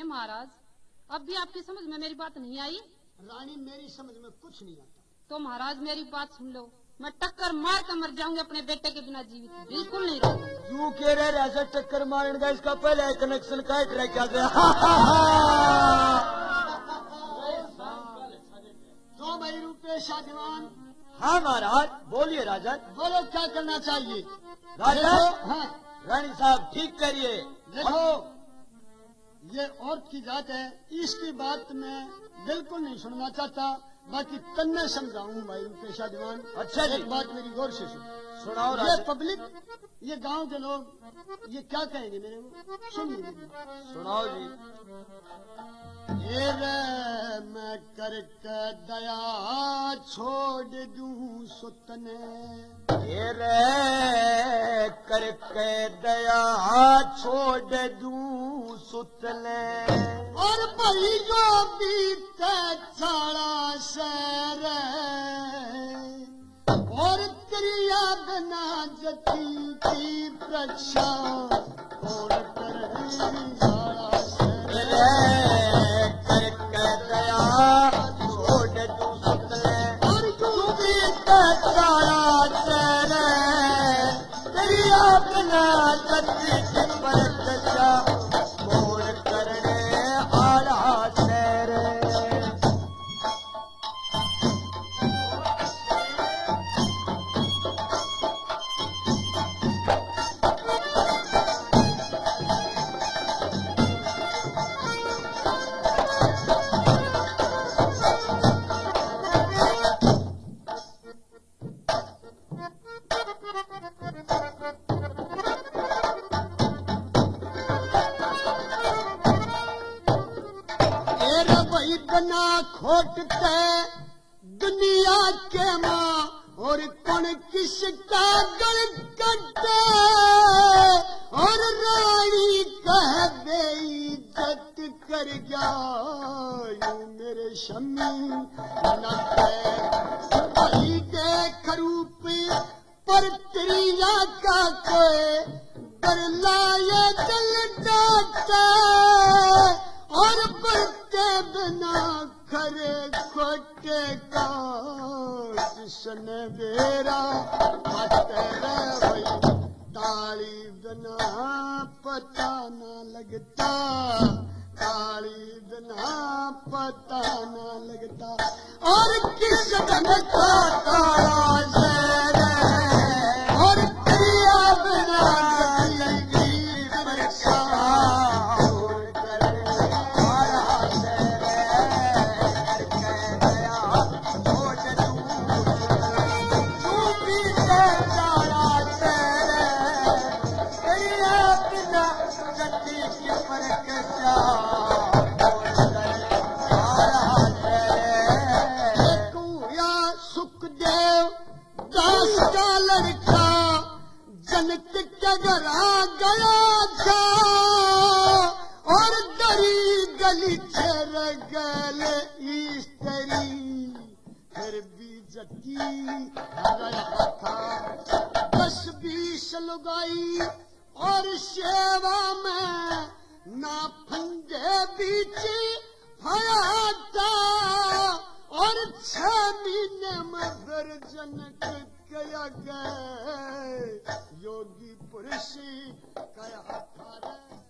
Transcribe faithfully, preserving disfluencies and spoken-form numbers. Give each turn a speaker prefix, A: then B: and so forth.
A: ये महाराज, अब भी आपकी समझ में मेरी बात नहीं आई?
B: रानी मेरी समझ में कुछ नहीं आता।
A: तो महाराज मेरी बात सुन लो, मैं टक्कर मार कर मर जाऊंगी, अपने बेटे के बिना जीवित बिल्कुल नहीं रहूंगा।
C: यू कह रहे राजा टक्कर मारने का, इसका पहले कनेक्शन काट रहा क्या गया।
B: तो भाई रूपेशा दीवान।
C: हाँ महाराज बोलिए राजा।
B: बोलो क्या करना चाहिए
C: राजा।
B: हाँ
C: रानी साहब ठीक करिए।
B: देखो ये औरत की जात है, इसकी बात मैं बिल्कुल नहीं सुनना चाहता, बाकी तन्ने समझाऊं भाई पेशा दीवान।
C: अच्छा जी।
B: एक बात मेरी गौर से सुन।
C: सुनाओ
B: ये
C: राजा।
B: पब्लिक, ये गांव के लोग ये क्या कहेंगे मेरे को, सुनिए।
C: सुनाओ जी।
B: ये रे मैं करके दया छोड़ दूं सुतने,
C: ये रे करके दया छोड़ दूं सुतने,
B: और भाई जो बीते चाड़ा शहर, और क्रिया बिना जती की प्रक्षा कौन करे चाड़ा शहर,
C: करके दया छोड़ दूं सुतने,
B: और जो
C: बीते चाड़ा शहर, दरिया बिना जती की प्रक्षा कौन करने आला शहर।
B: भाई बिना खोटते दुनिया के माँ, और कौन किसका गल कटे, और रानी कह बेइज्जत कर जाऊं मेरे शमी न भाई देख रूप पर त्रिया का कोई कर लाए दिल डाटे, और बढ़ते बिना खरे खोटे का किशन बेरा मते भाई, ताली बिना पता न लगता, ताली बिना पता न लगता, और किस धन का तारा शहर, और क्रिया बिना जिंदगी परीक्षा सुखदेव दास का लड़का जनक के घर आ गया था, और दरी गली छर गले इस्तरी, फिर भी जती रहा था दस बीस लुगाई, और सेवा में ना फंदे बीच भया था, और छह महीने में फिर जनक कया गए योगी पुरुष कया था।